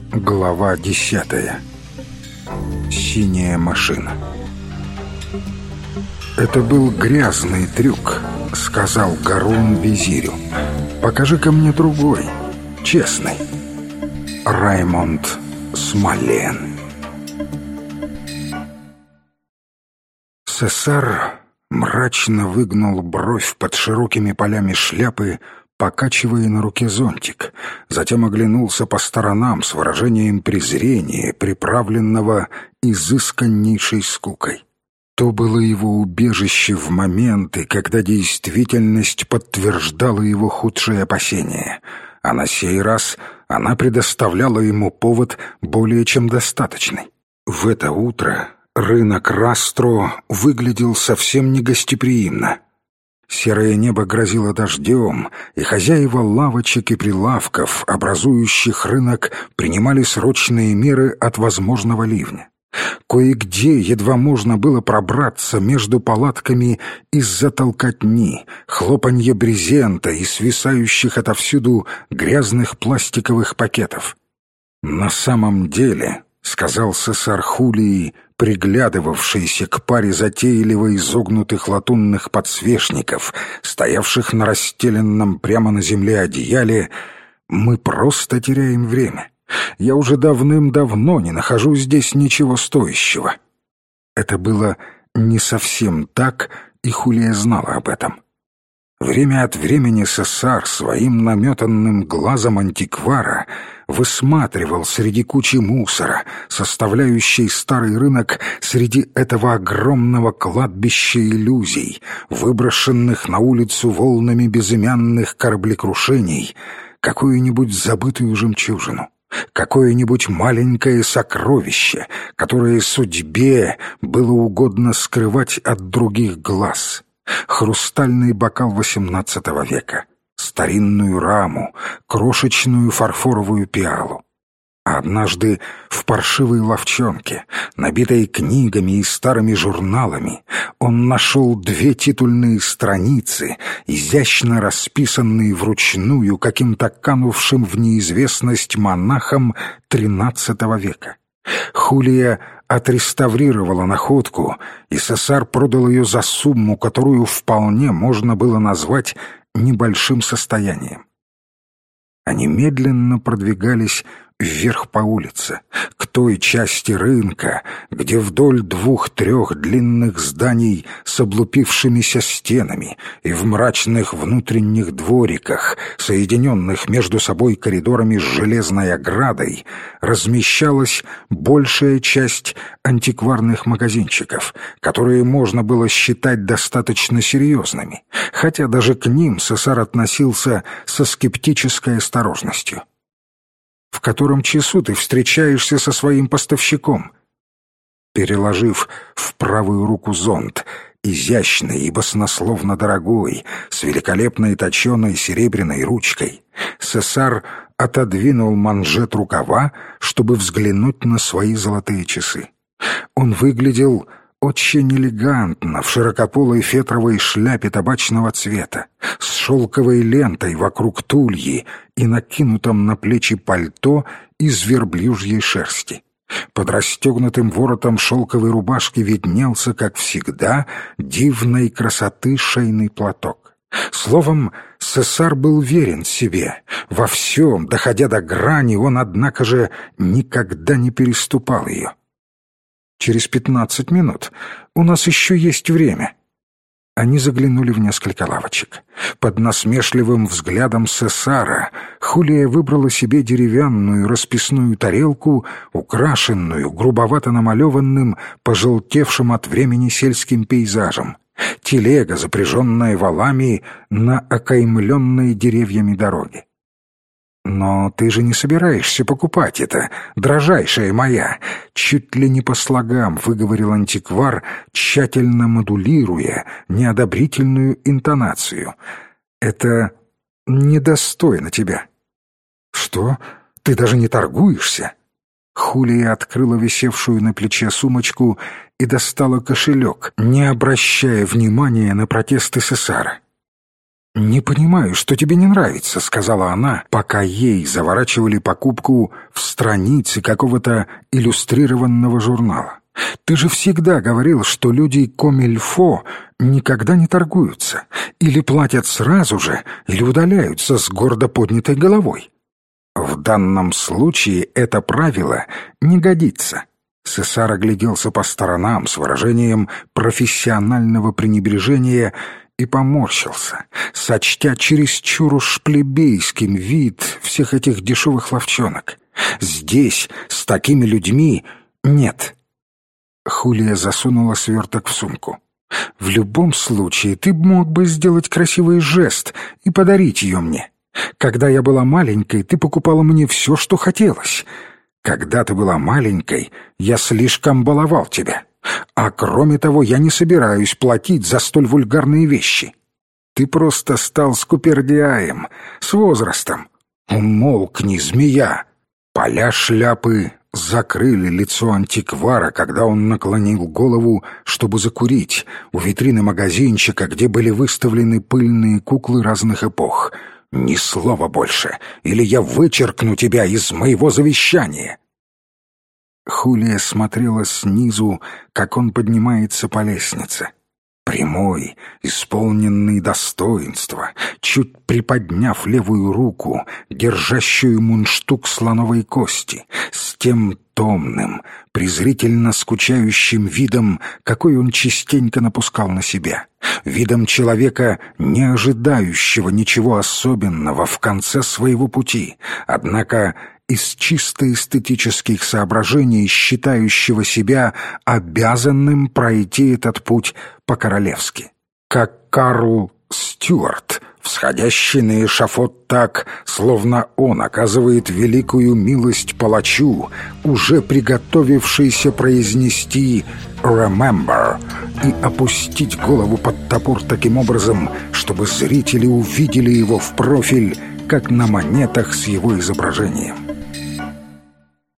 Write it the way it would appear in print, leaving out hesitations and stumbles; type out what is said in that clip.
Глава 10. Синяя машина. «Это был грязный трюк», — сказал Гарун визирю. «Покажи-ка мне другой, честный». Раймонд Смолен. Сесар мрачно выгнул бровь под широкими полями шляпы, покачивая на руке зонтик, затем оглянулся по сторонам с выражением презрения, приправленного изысканнейшей скукой. То было его убежище в моменты, когда действительность подтверждала его худшие опасения, а на сей раз она предоставляла ему повод более чем достаточный. В это утро рынок Растро выглядел совсем негостеприимно. Серое небо грозило дождем, и хозяева лавочек и прилавков, образующих рынок, принимали срочные меры от возможного ливня. Кое-где едва можно было пробраться между палатками из-за толкотни, хлопанья брезента и свисающих отовсюду грязных пластиковых пакетов. «На самом деле», — сказал сесар Хулии, приглядывавшийся к паре затейливо изогнутых латунных подсвечников, стоявших на расстеленном прямо на земле одеяле, «мы просто теряем время. Я уже давным-давно не нахожу здесь ничего стоящего». Это было не совсем так, и Хулия знала об этом. Время от времени сесар своим наметанным глазом антиквара высматривал среди кучи мусора, составляющей старый рынок, среди этого огромного кладбища иллюзий, выброшенных на улицу волнами безымянных кораблекрушений, какую-нибудь забытую жемчужину, какое-нибудь маленькое сокровище, которое судьбе было угодно скрывать от других глаз. Хрустальный бокал XVIII века, старинную раму, крошечную фарфоровую пиалу. А однажды в паршивой лавчонке, набитой книгами и старыми журналами, он нашел 2 титульные страницы, изящно расписанные вручную каким-то канувшим в неизвестность монахом XIII века. Хулия отреставрировала находку, и сесар продал ее за сумму, которую вполне можно было назвать небольшим состоянием. Они медленно продвигались вверх по улице, к той части рынка, где вдоль 2-3 длинных зданий с облупившимися стенами и в мрачных внутренних двориках, соединенных между собой коридорами с железной оградой, размещалась большая часть антикварных магазинчиков, которые можно было считать достаточно серьезными, хотя даже к ним сесар относился со скептической осторожностью. «В котором часу ты встречаешься со своим поставщиком?» Переложив в правую руку зонт, изящный и баснословно дорогой, с великолепной точеной серебряной ручкой, сесар отодвинул манжет рукава, чтобы взглянуть на свои золотые часы. Он выглядел очень элегантно в широкополой фетровой шляпе табачного цвета, с шелковой лентой вокруг тульи и накинутом на плечи пальто из верблюжьей шерсти. Под расстегнутым воротом шелковой рубашки виднелся, как всегда, дивной красоты шейный платок. Словом, сесар был верен себе. Во всем, доходя до грани, он, однако же, никогда не переступал ее. «Через 15 минут. У нас еще есть время». Они заглянули в несколько лавочек. Под насмешливым взглядом сесара Хулия выбрала себе деревянную расписную тарелку, украшенную грубовато намалеванным, пожелтевшим от времени сельским пейзажем. Телега, запряженная валами на окаймленной деревьями дороге. «Но ты же не собираешься покупать это, дрожайшая моя!» Чуть ли не по слогам выговорил антиквар, тщательно модулируя неодобрительную интонацию. «Это недостойно тебя». «Что? Ты даже не торгуешься?» Хулия открыла висевшую на плече сумочку и достала кошелек, не обращая внимания на протесты сесара. «Не понимаю, что тебе не нравится», — сказала она, пока ей заворачивали покупку в страницы какого-то иллюстрированного журнала. «Ты же всегда говорил, что люди комильфо никогда не торгуются. Или платят сразу же, или удаляются с гордо поднятой головой. В данном случае это правило не годится». Сесар огляделся по сторонам с выражением профессионального пренебрежения и поморщился, сочтя чересчур уж плебейским вид всех этих дешевых ловчонок. «Здесь, с такими людьми, нет». Хулия засунула сверток в сумку. «В любом случае, ты мог бы сделать красивый жест и подарить ее мне. Когда я была маленькой, ты покупала мне все, что хотелось. Когда ты была маленькой, я слишком баловал тебя. А кроме того, я не собираюсь платить за столь вульгарные вещи. Ты просто стал скупердяем, с возрастом. Умолкни, змея!» Поля шляпы закрыли лицо антиквара, когда он наклонил голову, чтобы закурить, у витрины магазинчика, где были выставлены пыльные куклы разных эпох. «Ни слова больше, или я вычеркну тебя из моего завещания!» Хулия смотрела снизу, как он поднимается по лестнице. Прямой, исполненный достоинства, чуть приподняв левую руку, держащую мундштук слоновой кости, с тем томным, презрительно скучающим видом, какой он частенько напускал на себя, видом человека, не ожидающего ничего особенного в конце своего пути, однако из чисто эстетических соображений считающего себя обязанным пройти этот путь по-королевски. Как Карл Стюарт, всходящий на эшафот так, словно он оказывает великую милость палачу, уже приготовившийся произнести «remember» и опустить голову под топор таким образом, чтобы зрители увидели его в профиль, как на монетах с его изображением.